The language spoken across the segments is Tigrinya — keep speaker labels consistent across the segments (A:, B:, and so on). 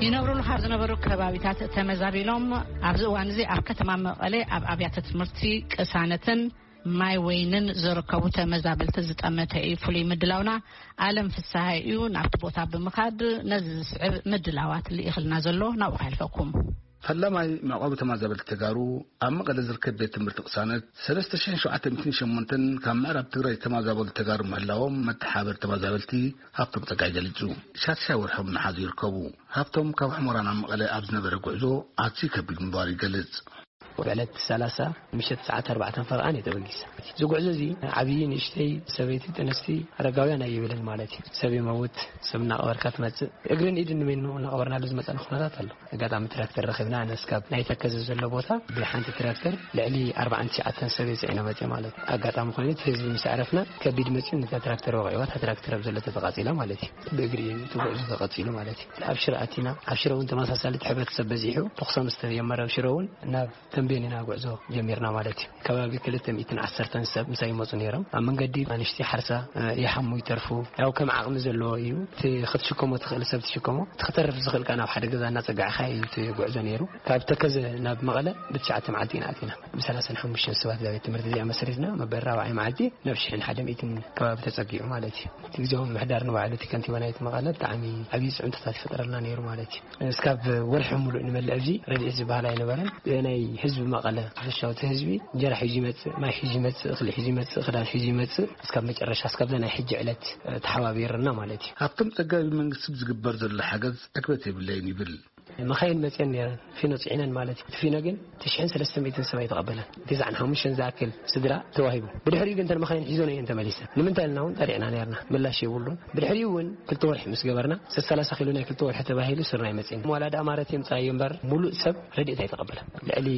A: ينورون حرزنا برو كبابيتات تمزابيلهم أبزو وانزي أبكتما مقالي أبيات تمرتي كسانتن ماي وينن زركبو تمزابلت زتأمتي فلي مدلاونا عالم في السهايو نعتبوتا بمخاد نزس مدلاوات اللي إخلنا زلو ناو خلفكم
B: فلما معقوبة تمازابل تجارو أما قد ذكرت بيت مرتقصانات 3700 كان معرب تجاري تمازابل تجارو مهلاهم متحابر تمازابلتي هفتم تقاعد الجو شات شاور حمنا حاضر كابو هفتم كاب حمران عم قال أبزنا برجوعزو عطسي كبير مباري جلز
C: وعلت 3 مشت ساعات 4 فرقان يتوقيس زوج عزيزي عبيين يشتي سبيتي تنستي رجاوينا يبلن مالتي سبي موت سمنا أوركات مات أجرن إيدن منه نقبرنا لازم مثلا خناتات الله قدام تراكتر رخبنا نسكاب نيتكز زلبوتا بحانت تراكتر لعلي 4 ساعات سبي زينا ماتي مالت قدام خنيت حزب مسعرفنا كبيد ماتي نتا تراكتر وعيوات تراكتر بزلة تقاتيله مالتي بأجري توقع تقاتيله مالتي أبشر أتينا أبشر وأنت ما سالت حبت سبزيحو تقسم استوي مرة أبشرون ناب بيننا غعزو جميرنا مالتي كبابي كلته 210 سب مساي مصنيرم من قدي انشتي حرسه يحمو يترفو او كم عقم زلو ايو تي خدشكمو تخل سبت شكمو تخترف زخل كان بحد غزانا صقع خاي تي غعزو نيرو كابتكز ناب مقله بتشعه معدينا اتينا بسلاسن حمش سوات ذا تمرت دي مسريتنا مبرا واعي معدي نفشين حدا ميتن كباب تسقيو مالتي تيجوهم محدارنا وعلتي كنتي ونايت مقله طعمي ابي سعنت تفطرنا نيرو مالتي اسكاب ورحم ملو نمل ابزي ردي زبالاي نبرن بيناي حزب مقاله فشاوت حزبي جرح حجيمت ما حجيمت اخلي حجيمت خدان حجيمت اسكاب مጨረሻ اسكاب لنا حج علت تحوابيرنا مالتي
B: هاطم تقاوي منقسب زغبر زل حجز اكبت يبلين يبل
C: مخاين متين نيران في نصعينن مالتي فينا ግን 9300 سبا يتقبلن تزعن حمشن زاكل سدرا توهيبو بدحري ግን ተመخاين حيزون انت ماليسا نمنتال ناون طريقنا نيرنا بلاش يقولون بدحري ون كل تورح مسغبرنا 30 كيلو كل تورح تباهيلو سرنا يمصين ولاد امارتي مصاي ينبر مولو سب رديت يتقبل لعلي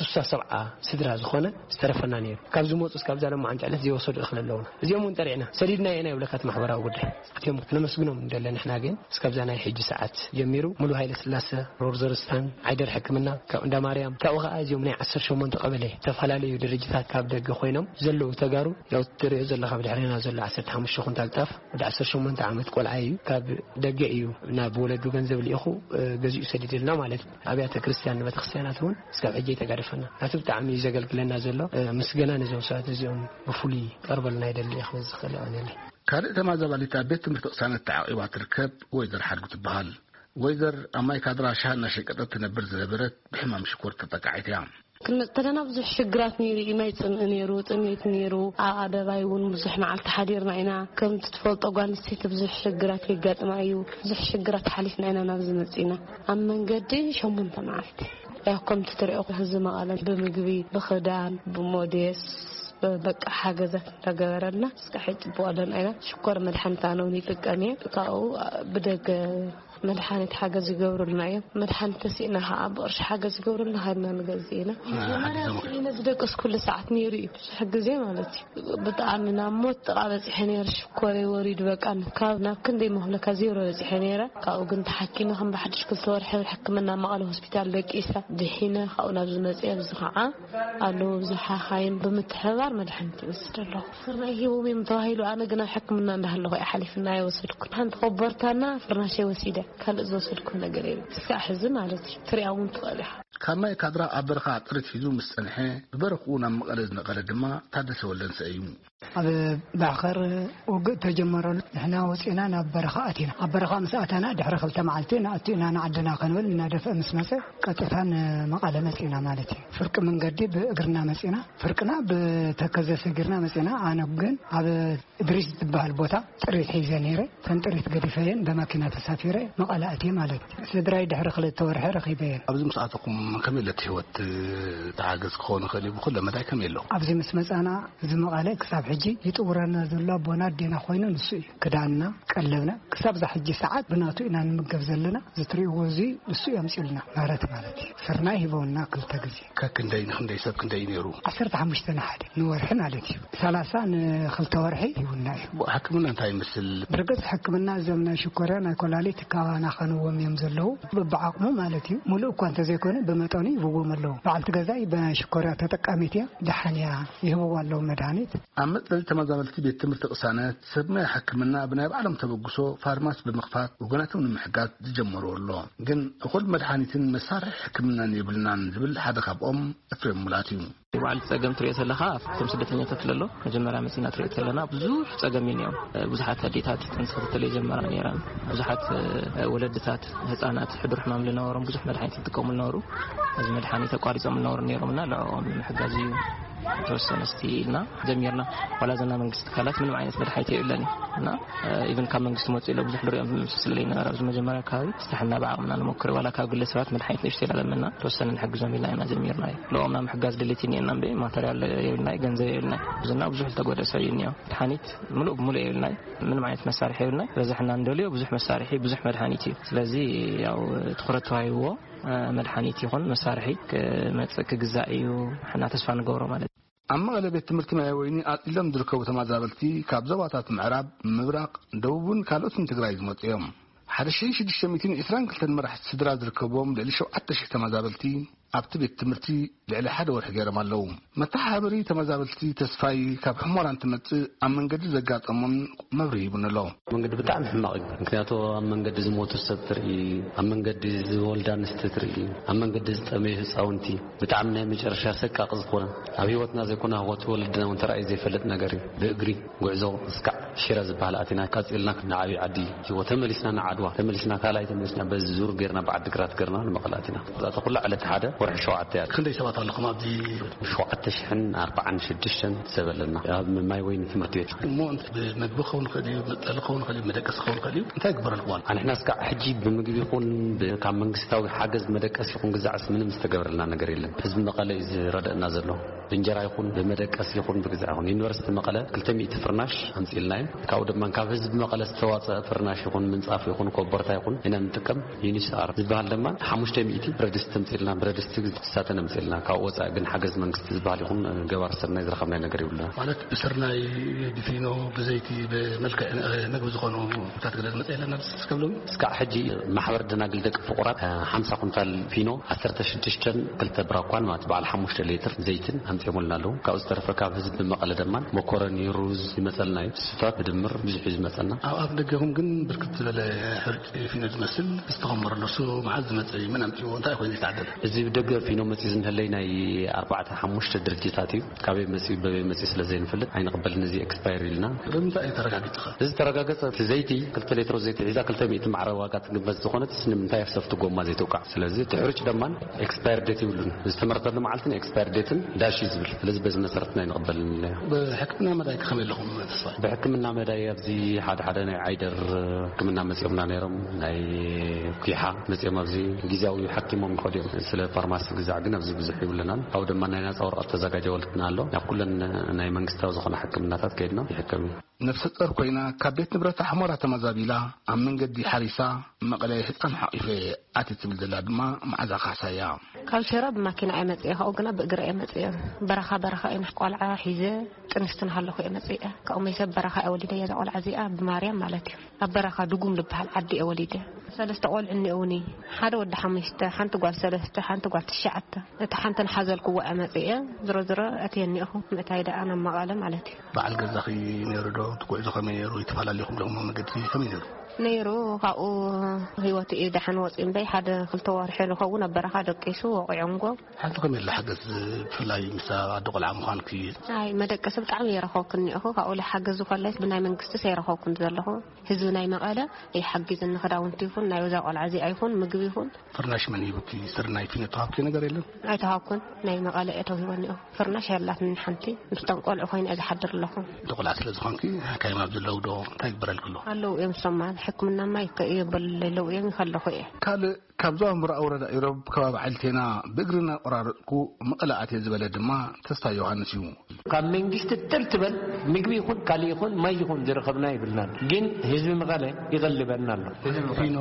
C: 67 سدرا زخونه استرفنا نير كابزو موص اسكاب زالم عنج علت زي وصل اخل اللون زيوم طريقنا سديدنا ينا يبلكات محبراو غدي اتيم نمسغنوم ندلن احنا ግን اسكاب زانا يحج ساعات جميرو مولو هايل سلاسه رورزرستان عيدر حكمنا كأندا مريم كأوغا أزيوم ني 10 قبله تفعلالي درجات كاب دغ خوينم زلو تغارو لو تري زل خبل حرينا زل 15 خنتالطاف ودا 18 عامت قلعايو كاب دغ ايو نا بولدو ገንዘብ ሊኹ ገዚኡ ሰዲድልና ማለት አብያተ ክርስቲያን በተክርስቲያናት ሆን እስካብ እጄ ተጋደፈና አትብ ጣዕሚ ዘገልግለና ዘሎ ምስገና ነዘው ሰዓት እዚኦም በፉሊ ቀርበልና አይደል ይخبዝ خلاني
B: كارثه تمازباليتا بيت مرتقسانه تعقيبا تركب ويدر حرق تبحال ويدر أماي كادرا شهرنا شيكتات تنبر زلبرت بحمام شكور تتقعيتيا
D: كنا تلنا بزح شجرات نيري إميت نيرو تميت نيرو عادة بايون بزح مع التحضيرنا هنا كم تتفلت أقوال نسيت بزح شجرات يقات معيو بزح شجرات حليفنا هنا نبز نسينا أما نقدي شو من تمعت كم تترقوا هزما على بمجبي بخدان بموديس بقى حاجزة تجارنا استحيت بوالن أنا شكر ملحنتانو نيتقني كاو بدك ملحنة حاجة زجور الماء ملحنة تسينها أبرش حاجة زجور لنا هذنا نجزينا أنا بدك كل ساعة نيري حاجة زي مالتي بتعاملنا موت قابل حنير شكوري وريد بقى أنا كنا كندي مهلك زيرو حنيرة كاو كنت حكينا هم بحدش كل صور حلو حكمنا ما قالوا هوسبيتال لك إيسا دحينا خاونا بزمز إيه بزخاء قالوا بزحا خاين بمتحضر ملحنتي بس الله صرنا هي ومي متواهيلو أنا قنا حكمنا ده الله يحلفنا يوصلكم هند خبرتنا فرنا شيء وسيدة كان زوصلكم نقريب ساحزم علتي تريعون طالح
B: كما يكادرا أبرخا طريت فيزو مستنحي ببرخونا مقالز نقال دما تادس ولن سأيمو
E: بآخر وقت تجمرون إحنا وسئنا نبرخاتنا أبرخا مساعتنا دحرخل تمعلتنا أتينا نعدنا قنول ندفع مسمسة كتفان مقالة مسئنا مالتي فرق من قدي بقرنا مسئنا فرقنا بتكزة سقرنا مسئنا أنا بقن هذا إدريس تبع البوتا تريد حيزانيري تنتريد قديفين بماكينة تسافيري مقالة أتي مالتي سدراي دحرخل التورحي رخيبين
B: أبزي مساعتكم كميلة هوت تعاقز خون خلي بكل مدى كميلو
E: أبزي مسمسانا زي مقالة كساب حجي يطورنا زلا بونات دينا خوينا نسوي كدانا قلبنا كساب ذا حجي ساعات بناتو إنا نمقف زلنا زتري وزي نسوي أمسيلنا مالتي صرنا هيبونا كل تقزي
B: كندين خندي سب كندين يرو
E: 15 حد نورحنا عليك 3 خلت ورحي يونا
B: حكمنا انتي مثل
E: برقص حكمنا زمنا شكرنا كلالي تكانا خنوم يمزلو ببعقمو مالتي ملو كنت زي كونه بمطوني بو ملو بعد تجزاي بشكرا تتقاميتيا دحنيا يهو والله مدانيت
B: أما መጥለል ተመዛበልቲ ቤት ትምህርቲ ቅሳነት ሰብማይ ሕክምና ብናይ ባዕሎም ተበግሶ ፋርማሲ ብምኽፋት ወገናቶም ንምሕጋዝ ዝጀመሩሎ ግን እኹል መድሓኒትን መሳርሒ ሕክምናን የብልናን ዝብል ሓደ ካብኦም እፍሬም ሙላት እዩ
C: ባዓል ፀገም ትሪኦ ዘለኻ ኣብቶም ስደተኛታት ለሎ መጀመርያ መሲና ትሪኦ ዘለና ብዙሕ ፀገም እዮም ብዙሓት ኣዴታት ጥንሲ ክትል ጀመራ ነይረን ብዙሓት ወለድታት ህፃናት ሕዱር ሕማም ዝነበሮም ብዙሕ መድሓኒት ይጥቀሙ ዝነበሩ እዚ መድሓኒት ተቋሪፆም ዝነበሩ ነይሮምና ንዕኦም ንምሕጋዝ እዩ ተወሰነ ስቲልና ጀሚርና ወላ ዘና መንግስት ካላት ምንም ዓይነት መድሓኒት የለን እና ኢቭን ካብ መንግስት መጽ ኢሎ ብዙሕ ድሪኦም ስለለና ራሱ መጀመርያ ካቢ ዝተሕና ባዓቅና ንሞክር ወላ ካብ ግለሰባት መድሓኒት ንሽተ ይላለምና ተወሰነ ንሕግዞም ኢልና ጀሚርና ለኦምና ምሕጋዝ ድሌቲኒ እና በ ማተሪያል የብልና ገንዘብ የብልና ብዙና ብዙሕ ተጎደ ሰብ ይኒዮ መድሓኒት ሙሉእ የብልና ምንም ዓይነት መሳርሒ የብልና ረዝሕና እንደልዮ ብዙሕ መሳርሒ ብዙሕ መድሓኒት እዩ ስለዚ ያው ትኩረት ተዋሂብዎ መድሓኒት ይኹን መሳርሒ ከመጽክ ግዛእ እዩ ሕና ተስፋ ንገብሮ ማለት
B: ኣብ መቐለ ቤት ትምህርቲ ማይ ወይኒ ኣጥሎም ዝርከቡ ተመዛበልቲ ካብ ዞባታት ምዕራብ ምብራቅ ደቡብን ካልኦትን ትግራይ ዝመጹ እዮም 1622 መራሕቲ ስድራ ዝርከብዎም ልዕሊ 7,000 ተመዛበልቲ ኣብቲ ቤት ትምህርቲ ልዕሊ ሓደ ወርሒ ገይሮም ኣለዉ መተሓባበሪ ተመዛበልቲ ተስፋይ ካብ ሕሞራን ትመጽእ ኣብ መንገዲ ዘጋጠሞም መብርሂ ይብን ኣሎ
F: መንገዲ ብጣዕሚ ሕማቕ እዩ ምክንያቱ ኣብ መንገዲ ዝሞቱ ሰብ ትርኢ ኣብ መንገዲ ዝወልዳ ኣንስቲ ትርኢ ኣብ መንገዲ ዝጠመዩ ህፃውንቲ ብጣዕሚ ናይ መጨረሻ ሰቃቕ ዝኾነ ኣብ ሂወትና ዘይኮነ ህወት ወለድና እውን ተራእዩ ዘይፈልጥ ነገር እዩ ብእግሪ ጉዕዞ እስካዕ ሽረ ዝበሃል ኣቲና ቃፂልና ንዓብዪ ዓዲ ሂወት ተመሊስና ንዓድዋ ተመሊስና ካልኣይ ተመሊስና በዚ ዙር ጌርና ብዓዲግራት ገርና ንመቐለ ኣቲና ዛተ ኩላ ዕለት ሓደ ወርሒ 7 ያ
B: ክንደይ ሰባት ኣለኹም ኣብዚ
F: 7,046 ሰበለና ኣብ ማይ ወይኒ ትምህርቲ ቤት
B: እሞ ብመግቢ ኸውን ከልዩ መጠሊ ኸውን ከልዩ መደቀሲ ኸውን ከልዩ እንታይ ግበረልኩም
F: ኣንሕና እስካዕ ሕጂ ብምግቢ ይኹን ካብ መንግስታዊ ሓገዝ መደቀሲ ይኹን ግዛዕስ ምንም ዝተገበረልና ነገር የለን ህዝቢ መቐለ እዩ ዝረድአና ዘሎ ብእንጀራ ይኹን ብመደቀሲ ይኹን ብግዛዕ ይኹን ዩኒቨርሲቲ መቐለ 200 ፍርናሽ ኣምፂልና እዩ ካብኡ ድማ ካብ ህዝቢ መቐለ ዝተዋፀአ ፍርናሽ ይኹን ምንፃፍ ይኹን ኮበርታ ይኹን ኢና ንጥቀም ዩኒስኣር ዝበሃል ድማ 500 ብረድስቲ ኣምፂልና ብረድስቲ ሳተን ኣምፂልና ካብ ወፃኢ ግን ሓገዝ መንግስቲ ዝበሃል ይኹን ገባር ስርናይ ዝረኸብናይ ነገር ይብልና
B: ማለት ብስርናይ ብፊኖ ብዘይቲ ብመልክዕ ምግቢ ዝኾኑ ታት ገለ ዝመፅእ የለና ስከብሎም
F: እስካዕ ሕጂ ማሕበር ደናግል ደቂ ፍቁራት 50 ኩንታል ፊኖ 16 ክልተ ብራኳን ማለት በዓል 5 ሊትር ዘይትን ኣምፂሙልና ኣለዉ ካብኡ ዝተረፈ ካብ ህዝቢ መቐለ ድማ መኮረኒ ሩዝ ይመፀልና እዩ ስታት ብድምር ብዙሕ እዩ ዝመፀልና
B: ኣብ ደገኹም ግን ብርክት ዝበለ ሕርጭ ፊኖ ዝመስል ዝተኸመረሉ እሱ መዓዝ ዝመፅእ ምን ኣምፂዎ እንታይ ኮይኑ ዝተዓደለ
F: እዚ ብደገ ፊኖ መፂ ዝንህለይ ናይ 4-5 ድርጅታት እዩ ካበይ መፂ በበይ መፂ ስለ ዘይንፈልጥ ኣይንቕበልን እዚ ኤክስፓየር ኢልና
B: ብምንታይ ተረጋጊፅኻ
F: እዚ ተረጋገፀ እቲ ዘይቲ 2 ሊትሮ ዘይቲ ሒዛ 200 ማዕረ ዋጋ ትግበዝ ዝኾነት ንምንታይ ኣፍሰፍቲ ጎማ ዘይተውቃዕ ስለዚ እቲ ሕርጭ ድማ ኤክስፓየር ዴት ይብሉን ዝተመረተሉ መዓልትን ኤክስፓየር ዴትን ዳሽ ዝብል ስለዚ በዚ መሰረት ናይ ንቕበልን
B: ብሕክምና መዳይ ከመይ ኣለኹም ተስፋይ
F: ብሕክምና መዳይ ኣብዚ ሓደ ናይ ዓይደር ሕክምና መፂኦምና ነይሮም ናይ ኩሓ መፂኦም ኣብዚ ጊዜያዊ ሓኪሞም ይኸዱ እዮም ስለ ፋርማሲ ግዛዕ ግን ኣብዚ ብዙሕ ይብልናል ካብኡ ድማ ናይ ነፃ ወረቐት ተዘጋጀወልና ኣሎ ናብ ኩለን ናይ መንግስታዊ ዝኾነ ሕክምናታት ከይድና ይሕከም እዩ
B: ነፍሰ ፀር ኮይና ካብ ቤት ንብረት ሕሞራ ተመዛቢላ ኣብ መንገዲ ሓሪሳ መቐለ ህፃን ሓቂፈ ኣቲ ትብል ዘላ ድማ መዓዛ ካሳያ
D: ካብ ሽረ ብማኪና እየ ካብኡ ግና ብእግሪ እየ መፅአ በረኻ እየ ቆልዓ ሒዘ ጥንስትን ሃለኹ እየ መፅአ ካብኡ መይሰብ በረኻ እየ ወሊደ እያ ቆልዓ እዚኣ ብማርያም ማለት እዩ ኣብ በረኻ ድጉም ዝበሃል ዓዲ እየ ወሊደ 3 ቆልዑ እኒአውኒ ሓደ ወዲ 5 ሓንቲ ጓል 3 ሓንቲ ጓል 9 እቲ ሓንቲ ንሓዘልክዎ እየ መፅአ ዝሮ ኣትየ እኒአኹ ምእታይ ደኣ ናብ መቐለ ማለት እዩ
B: በዓል ገዛኺ ነይሩ ዶ ትጉዕዞ ከመይ ነይሩ ይተፈላለዩኹም ዶሞ መንገዲ ከመይ ነይሩ
D: ነይሩ ካብኡ ህይወት እዩ ደሓን ወፂን በይ ሓደ 2 ወርሒ ዝኸውን ኣብ በረኻ ደቂሱ ወቂዖምጎ
B: ሓንቲ ከመይ ሓገዝ ብፍላይ ምስ ኣዶ ቆልዓ ምዃንኪ
D: ኣይ መደቀሲ ብጣዕሚ የረኸብኩን እኒአኹ ካብኡ ሓገዝ ኮላይት ብናይ መንግስቲ ሰይረኸብኩን ዘለኹ ህዝቢ ናይ መቐለ ይሓግዝኒ ክዳውንቲ ይኹን ናይ ወዛ ቆልዓ እዚኣ ይኹን ምግቢ ይኹን
B: ፍርናሽ መን ይብኪ ስርናይ ፊኖ ተሃብኪ ነገር የለን
D: ኣይተሃብኩን ናይ መቐለ እተው ሂወኒኦ ፍርናሽ ያላትን ሓንቲ ምስቶም ቆልዑ ኮይኑ እየ ዝሓድር ኣለኹ
B: ቆልዓ ስለ ዝኾንኪ ካይማብ ዘለው ዶ እንታይ ግበረልክሎ
D: ኣለዉ እዮም ሰማን ሕክምና ማይ የበለለው እዮም ይኸለኹ እየ
B: ካልእ ካብዛ ምብራቅ ወረዳ ኢሮብ ከባቢ ዓልቴና ብእግርና ቆራርጥኩ መቐለ ኣትየ ዝበለ ድማ ተስፋ ዮሃንስ እዩ
C: ካብ መንግስቲ ትልትበል ምግቢ ይኹን ካልእ ይኹን ማይ ይኹን ዝረኸብና ይብልና ግን ህዝቢ መቐለ ይቐልበና ኣሎ
B: ፊኖ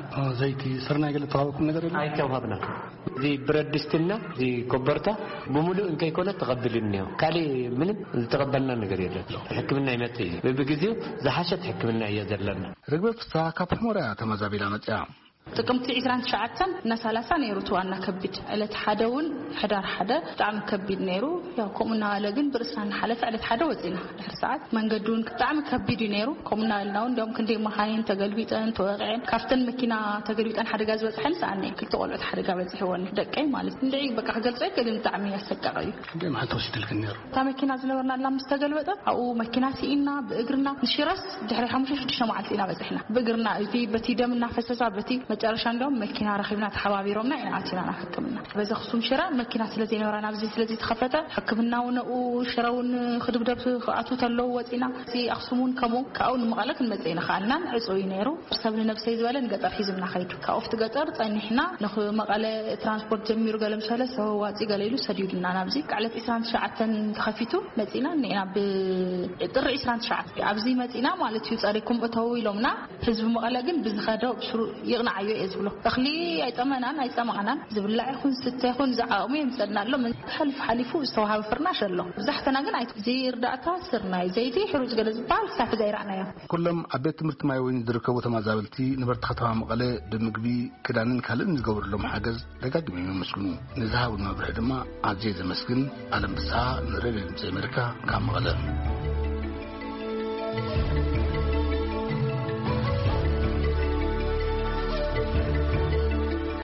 B: ዘይቲ ስርናይ ገለ ተሃብኩም ነገር የለን
C: ኣይተዋሃብና እዚ ብረድስትና እዚ ኮበርታ ብሙሉእ እንከይኮነ ተቐብልኒ እዮ ካልእ ምንም ዝተቐበልና ነገር የለን ሕክምና ይመጽእ እዩ በብግዜው ዝሓሸት ሕክምና እየ ዘለና
B: ርግበ ፍስሓ ካብ ሕሞራ ተመዛቢላ መፅያ
G: ጥቅምቲ 29 እና 30 ነይሩ ተዋና ከቢድ ዕለት ሓደውን ሕዳር ሓደ ብጣዕሚ ከቢድ ነይሩ ያው ኮሙና ለግን ብርሳን ሓለፈ ዕለት ሓደ ወፂና ድሕር ሰዓት መንገዱን ብጣዕሚ ከቢድ ነይሩ ኮሙና ለናው እንደውም ክንደይ መካይን ተገልቢጠን ተወቅዐን ካፍተን መኪና ተገልቢጠን ሓደጋ ዝበፅሐን ሰዓነ ክልተ ቆልዑት ሓደጋ በፅሕወን ደቀይ ማለት እንደይ በቃ ገልጸ ግን ብጣዕሚ ያሰቃቀዩ
B: እንደይ ማለት ወስድልክን ነይሩ
G: ታ መኪና ዝነበርና ላ ምስተገልበጠ አው መኪና ሲኢና ብእግርና ንሽራስ ድሕሪ 5-6 መዓልቲ ኢና በፅሕና ብእግርና እቲ በቲ ደምና ፈሰሳ በቲ መጨረሻ እንደውም መኪና ረኺብና ተሓባቢሮምና ኢና ኣቲና ሕክምና በዚ خصوم ሽራ መኪና ስለዚ ነበርና ኣብዚ ስለዚ ተኸፈተ ሕክምናው ነኡ ሽራውን ክድብደብ ኣቱ ተለው ወፂና እዚ ኣክሱሙን ከሞ ካውን መቀለ ክንመጽይና ኻልና ዕጽዊ ነይሩ ሰብን ነፍሰይ ዝበለን ገጠር ሒዝምና ኸይዱ ካofት ገጠር ጸኒሕና ነኽ መቀለ ትራንስፖርት ጀሚሩ ገለም ሰለ ሰው ዋጺ ገለይሉ ሰዲዩድና ናብዚ ቃለት 29 ተኸፊቱ መጽይና ነና ብጥሪ 29 ኣብዚ መጽይና ማለት እዩ ጸሪኩም እተው ኢሎምና ህዝብ መቀለ ግን ብዝኸደው ብሽሩ ይቕናዓዩ እዝብሎ እኽሊ ኣይጠመናን ኣይጸማዕናን ዝብላዕ ይኹን ስተ ይኹን ዝዓቕሙ ይምጸድናሎ ምን ሓሊፉ ዝተዋሃበ ፍርናሽ ኣሎ ብዛሕተና ግን ኣይ ዘይርዳእታ ስርናይ ዘይቲ ሕሩጭ ገለ ዝበሃል ሳፍ ዘይራእናዮ
B: ኩሎም ኣቤት ትምህርቲ ማይ ወይኒ ዝርከቡ ተማዛበልቲ ንበርቲ ከተማ መቀለ ብምግቢ ክዳንን ካልእን ዝገብርሎም ሓገዝ ደጋግሞም ይመስግኑ ንዝሃቡ መብርሒ ድማ ኣዝየ ዘመስግን ዓለም ብሳ ንሬድዮ ድምፂ ኣሜሪካ ካብ መቀለ